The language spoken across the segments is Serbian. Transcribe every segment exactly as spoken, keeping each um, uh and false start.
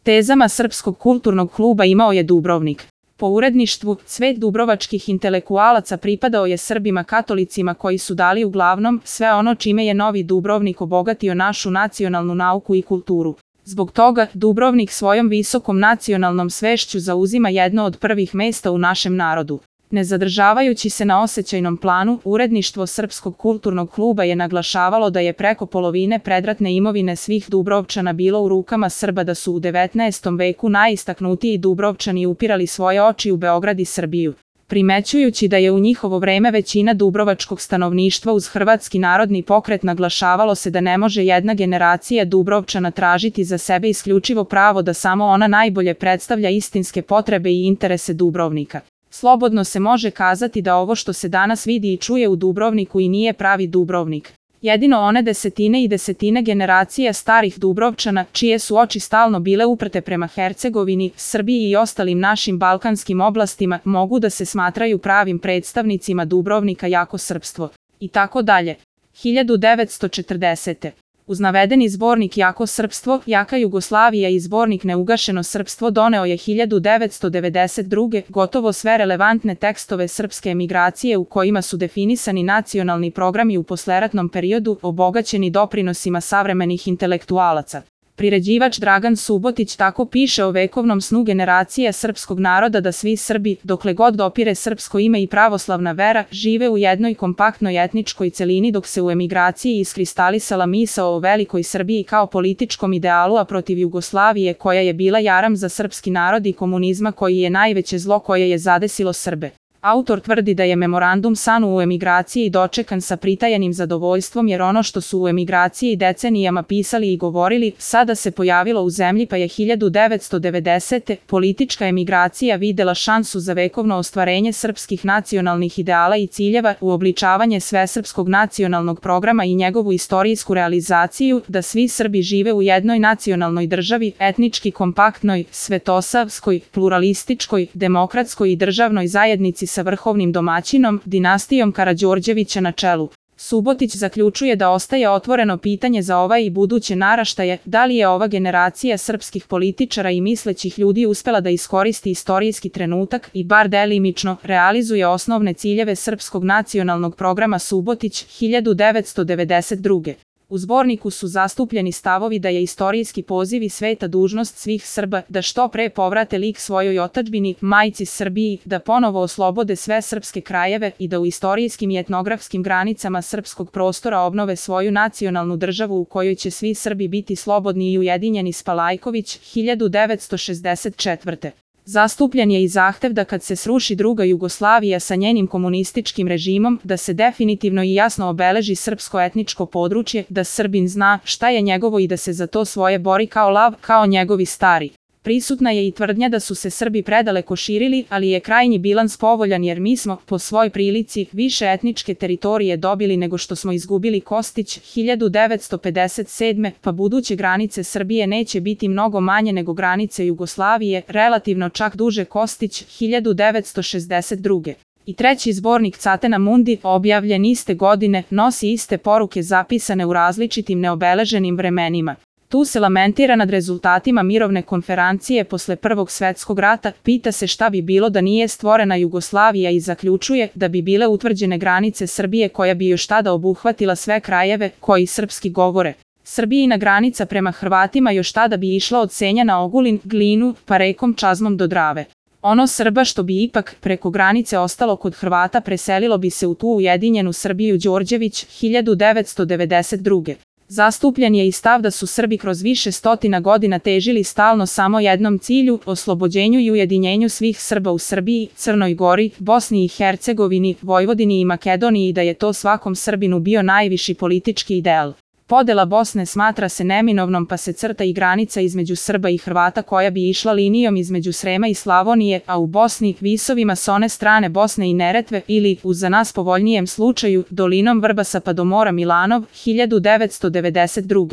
stezama Srpskog kulturnog kluba imao je Dubrovnik. Po uredništvu, cvet dubrovačkih intelektualaca pripadao je Srbima katolicima koji su dali uglavnom sve ono čime je Novi Dubrovnik obogatio našu nacionalnu nauku i kulturu. Zbog toga, Dubrovnik svojom visokom nacionalnom svešću zauzima jedno od prvih mesta u našem narodu. Ne zadržavajući se na osjećajnom planu, uredništvo Srpskog kulturnog kluba je naglašavalo da je preko polovine predratne imovine svih Dubrovčana bilo u rukama Srba, da su u devetnaestom veku najistaknutiji Dubrovčani upirali svoje oči u Beograd i Srbiju. Primećujući da je u njihovo vreme većina dubrovačkog stanovništva uz Hrvatski narodni pokret, naglašavalo se da ne može jedna generacija Dubrovčana tražiti za sebe isključivo pravo da samo ona najbolje predstavlja istinske potrebe i interese Dubrovnika. Slobodno se može kazati da ovo što se danas vidi i čuje u Dubrovniku i nije pravi Dubrovnik. Jedino one desetine i desetine generacija starih Dubrovčana, čije su oči stalno bile uprte prema Hercegovini, Srbiji i ostalim našim balkanskim oblastima, mogu da se smatraju pravim predstavnicima Dubrovnika jako srpstvo. I tako dalje. hiljadu devetsto četrdesete. Uz navedeni zbornik Jako srpstvo, Jaka Jugoslavija i zbornik Neugašeno srpstvo doneo je hiljadu devetsto devedeset druge gotovo sve relevantne tekstove srpske emigracije u kojima su definisani nacionalni programi u posleratnom periodu, obogaćeni doprinosima savremenih intelektualaca. Priređivač Dragan Subotić tako piše o vekovnom snu generacija srpskog naroda da svi Srbi, dokle god dopire srpsko ime i pravoslavna vera, žive u jednoj kompaktnoj etničkoj celini, dok se u emigraciji iskristalisala misao o velikoj Srbiji kao političkom idealu, a protiv Jugoslavije koja je bila jaram za srpski narod i komunizma koji je najveće zlo koje je zadesilo Srbe. Autor tvrdi da je memorandum Sanu u emigraciji dočekan sa pritajenim zadovoljstvom, jer ono što su u emigraciji decenijama pisali i govorili, sada se pojavilo u zemlji, pa je hiljadu devetsto devedesete. politička emigracija videla šansu za vekovno ostvarenje srpskih nacionalnih ideala i ciljeva, uobličavanje svesrpskog nacionalnog programa i njegovu istorijsku realizaciju, da svi Srbi žive u jednoj nacionalnoj državi, etnički kompaktnoj, svetosavskoj, pluralističkoj, demokratskoj i državnoj zajednici sa vrhovnim domaćinom, dinastijom Karađorđevića na čelu. Subotić zaključuje da ostaje otvoreno pitanje za ovaj i buduće naraštaje, da li je ova generacija srpskih političara i mislećih ljudi uspela da iskoristi istorijski trenutak i bar delimično realizuje osnovne ciljeve srpskog nacionalnog programa. Subotić, hiljadu devetsto devedeset druge. U zborniku su zastupljeni stavovi da je istorijski poziv i sveta dužnost svih Srba da što pre povrate lik svojoj otadžbini, majci Srbiji, da ponovo oslobode sve srpske krajeve i da u istorijskim i etnografskim granicama srpskog prostora obnove svoju nacionalnu državu u kojoj će svi Srbi biti slobodni i ujedinjeni. Spalajković, hiljadu devetsto šezdeset četvrte. Zastupljen je i zahtev da kad se sruši druga Jugoslavija sa njenim komunističkim režimom, da se definitivno i jasno obeleži srpsko etničko područje, da Srbin zna šta je njegovo i da se za to svoje bori kao lav, kao njegovi stari. Prisutna je i tvrdnja da su se Srbi predaleko širili, ali je krajnji bilans povoljan, jer mi smo, po svoj prilici, više etničke teritorije dobili nego što smo izgubili. Kostić, hiljadu devetsto pedeset sedme. Pa buduće granice Srbije neće biti mnogo manje nego granice Jugoslavije, relativno čak duže. Kostić, hiljadu devetsto šezdeset druge. I treći zbornik Catena Mundi, objavljen iste godine, nosi iste poruke zapisane u različitim neobeleženim vremenima. Tu se lamentira nad rezultatima mirovne konferencije posle Prvog svetskog rata, pita se šta bi bilo da nije stvorena Jugoslavija i zaključuje da bi bile utvrđene granice Srbije koja bi još tada obuhvatila sve krajeve koji srpski govore. Srbijina granica prema Hrvatima još tada bi išla od Senja na Ogulin, Glinu, pa rekom Čazmom do Drave. Ono Srba što bi ipak preko granice ostalo kod Hrvata preselilo bi se u tu ujedinjenu Srbiju. Đorđević, hiljadu devetsto devedeset druge. Zastupljen je i stav da su Srbi kroz više stotina godina težili stalno samo jednom cilju, oslobođenju i ujedinjenju svih Srba u Srbiji, Crnoj Gori, Bosni i Hercegovini, Vojvodini i Makedoniji i da je to svakom Srbinu bio najviši politički ideal. Podela Bosne smatra se neminovnom, pa se crta i granica između Srba i Hrvata koja bi išla linijom između Srema i Slavonije, a u Bosni visovima s one strane Bosne i Neretve ili, u za nas povoljnijem slučaju, dolinom Vrbasa pa do mora Milanov, hiljadu devetsto devedeset druge.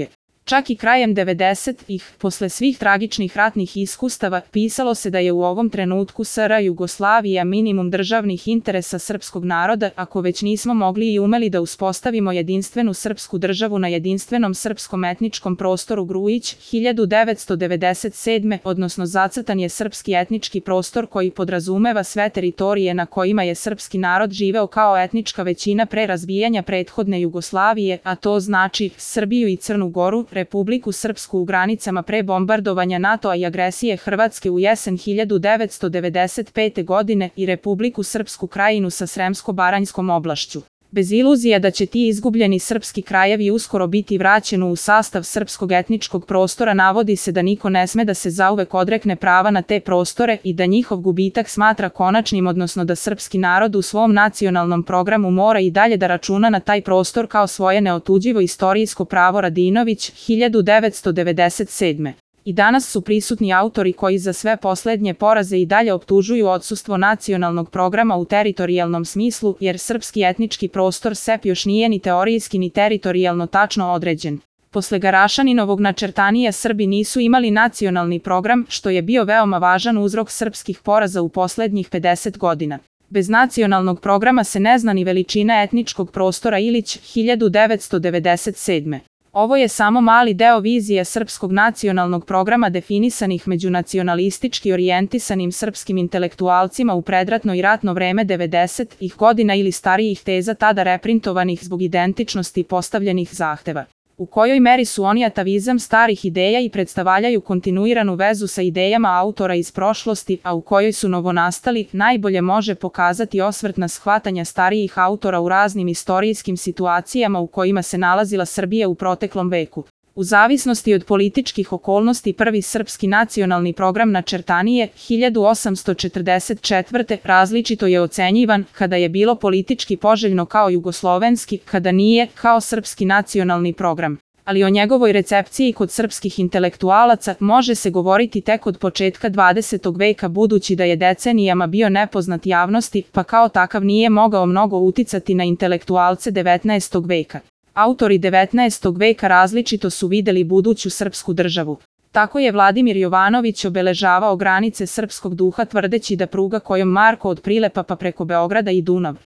Čak i krajem devedesetih, posle svih tragičnih ratnih iskustava, pisalo se da je u ovom trenutku S R Jugoslavija minimum državnih interesa srpskog naroda, ako već nismo mogli i umeli da uspostavimo jedinstvenu srpsku državu na jedinstvenom srpskom etničkom prostoru Grujić, hiljadu devetsto devedeset sedme. odnosno zacrtan je srpski etnički prostor koji podrazumeva sve teritorije na kojima je srpski narod živeo kao etnička većina pre razbijanja prethodne Jugoslavije, a to znači Srbiju i Crnu Goru, Republiku Srpsku u granicama pre bombardovanja NATO-a i agresije Hrvatske u jesen hiljadu devetsto devedeset pete. godine i Republiku Srpsku Krajinu sa Sremsko-Baranjskom oblašću. Bez iluzija da će ti izgubljeni srpski krajevi uskoro biti vraćeni u sastav srpskog etničkog prostora, navodi se da niko ne sme da se zauvek odrekne prava na te prostore i da njihov gubitak smatra konačnim, odnosno da srpski narod u svom nacionalnom programu mora i dalje da računa na taj prostor kao svoje neotuđivo istorijsko pravo. Radinović, hiljadu devetsto devedeset sedme. I danas su prisutni autori koji za sve poslednje poraze i dalje optužuju odsustvo nacionalnog programa u teritorijalnom smislu, jer srpski etnički prostor S E P još nije ni teorijski ni teritorijalno tačno određen. Posle Garašaninovog načrtanija Srbi nisu imali nacionalni program, što je bio veoma važan uzrok srpskih poraza u poslednjih pedeset godina. Bez nacionalnog programa se ne zna ni veličina etničkog prostora. Ilić, hiljadu devetsto devedeset sedme. Ovo je samo mali deo vizije srpskog nacionalnog programa definisanih među nacionalistički orijentisanim srpskim intelektualcima u predratno i ratno vreme devedesetih godina ili starijih teza tada reprintovanih zbog identičnosti postavljenih zahteva. U kojoj meri su oni atavizam starih ideja i predstavljaju kontinuiranu vezu sa idejama autora iz prošlosti, a u kojoj su novonastali, najbolje može pokazati osvrt na shvatanja starijih autora u raznim istorijskim situacijama u kojima se nalazila Srbija u proteklom veku. U zavisnosti od političkih okolnosti prvi srpski nacionalni program načrtan je hiljadu osamsto četrdeset četvrte. različito je ocenjivan, kada je bilo politički poželjno kao jugoslovenski, kada nije, kao srpski nacionalni program. Ali o njegovoj recepciji kod srpskih intelektualaca može se govoriti tek od početka dvadesetog veka, budući da je decenijama bio nepoznat javnosti, pa kao takav nije mogao mnogo uticati na intelektualce devetnaestog veka. Autori devetnaestog veka različito su videli buduću srpsku državu. Tako je Vladimir Jovanović obeležavao granice srpskog duha tvrdeći da pruga kojom Marko od Prilepa pa preko Beograda i Dunav